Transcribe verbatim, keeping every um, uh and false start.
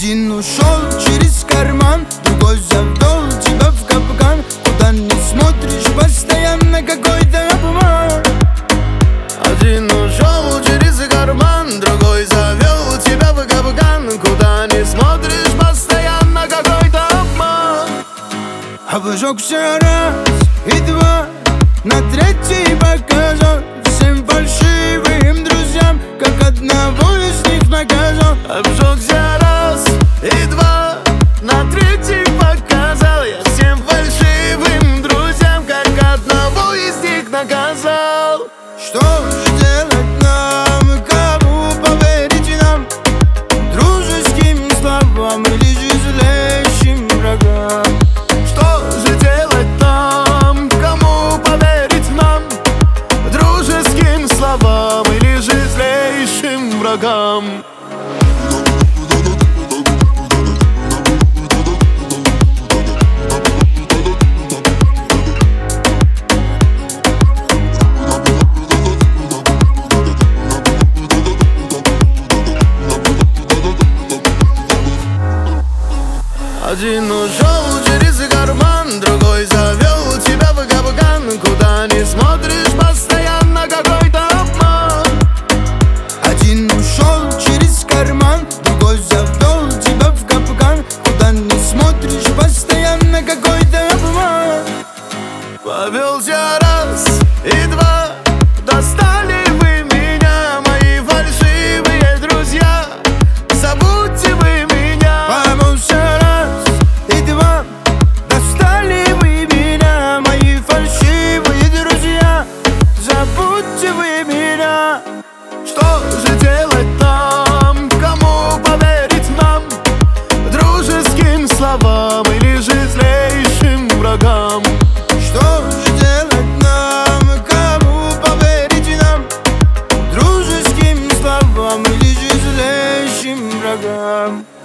Один ушел через карман, другой завел тебя в капкан. Куда не смотришь, постоянно какой-то обман. Один ушел через карман, другой завел тебя в капкан. Куда не смотришь, постоянно какой-то обман. Обжегся раз и два, на третий показал всем фальшивым друзьям, как одного из них наказал. Обжегся раз и два, на третий показал я всем фальшивым друзьям, как одного из них наказал. Что же делать нам, кому поверить нам? Дружеским словам или же злейшим врагам? Что же делать нам, кому поверить нам? Дружеским словам или же злейшим врагам? Один ушел через карман, другой завел тебя в капкан. Куда не смотришь, постоянно какой-то обман. Один ушел через карман, другой завел тебя в капкан. Куда не смотришь, постоянно какой-то обман. Повелся раз и два, достали вы меня, мои фальшивые друзья. Забудьте вы меня. Повелся раз и два, достали вы меня, мои фальшивые друзья. Забудьте вы меня. Что же делать нам, кому поверить нам? Дружеским словам или же злейшим врагам? Что же делать нам, кому поверить нам? Дружеским словам или же злейшим врагам?